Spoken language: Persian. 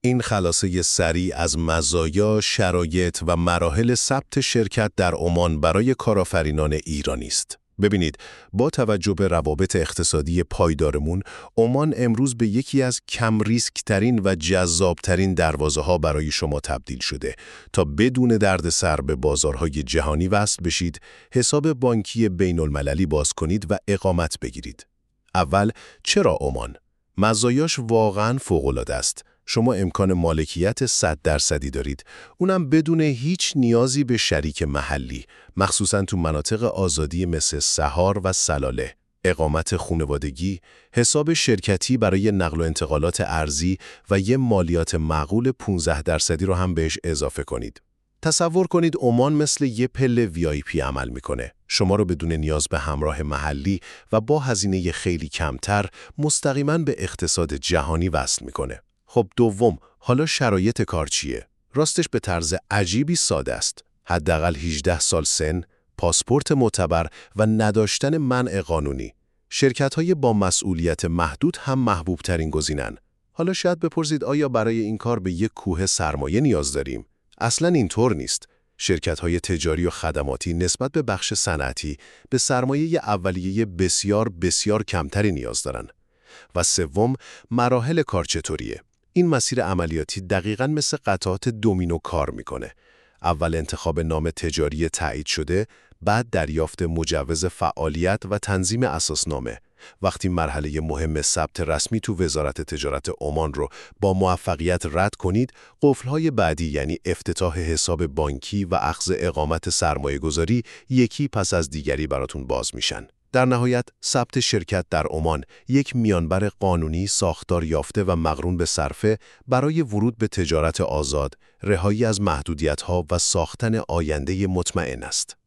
این خلاصه سریع از مزایا، شرایط و مراحل ثبت شرکت در عمان برای کارآفرینان ایرانی است. ببینید، با توجه به روابط اقتصادی پایدارمون، عمان امروز به یکی از کم ریسک ترین و جذاب ترین دروازه ها برای شما تبدیل شده تا بدون دردسر به بازارهای جهانی وصل بشید، حساب بانکی بین المللی باز کنید و اقامت بگیرید. اول، چرا عمان؟ مزایاش واقعاً فوق‌العاده است. شما امکان مالکیت 100% دارید، اونم بدون هیچ نیازی به شریک محلی، مخصوصاً تو مناطق آزادی مثل سحار و سلاله. اقامت خانوادگی، حساب شرکتی برای نقل و انتقالات ارزی و یه مالیات معقول 15% رو هم بهش اضافه کنید. تصور کنید عمان مثل یه پله VIP عمل میکنه. شما رو بدون نیاز به همراه محلی و با هزینه خیلی کمتر مستقیما به اقتصاد جهانی وصل میکنه. خب دوم، حالا شرایط کار چیه؟ راستش به طرز عجیبی ساده است. حداقل 18 سال سن، پاسپورت معتبر و نداشتن منع قانونی. شرکت‌های با مسئولیت محدود هم محبوب ترین گزینن. حالا شاید بپرسید آیا برای این کار به یک کوه سرمایه نیاز داریم؟ اصلاً اینطور نیست. شرکت‌های تجاری و خدماتی نسبت به بخش صنعتی به سرمایه اولیه بسیار بسیار کمتری نیاز دارن. و سوم، مراحل کار چطوریه؟ این مسیر عملیاتی دقیقاً مثل قطعات دومینو کار میکنه. اول انتخاب نام تجاری تایید شده، بعد دریافت مجوز فعالیت و تنظیم اساسنامه. وقتی مرحله مهم ثبت رسمی تو وزارت تجارت عمان رو با موفقیت رد کنید، قفل‌های بعدی یعنی افتتاح حساب بانکی و اخذ اقامت سرمایه‌گذاری یکی پس از دیگری براتون باز میشن. در نهایت، ثبت شرکت در عمان یک میانبر قانونی ساختار یافته و مقرون به صرفه برای ورود به تجارت آزاد، رهایی از محدودیت‌ها و ساختن آینده مطمئن است.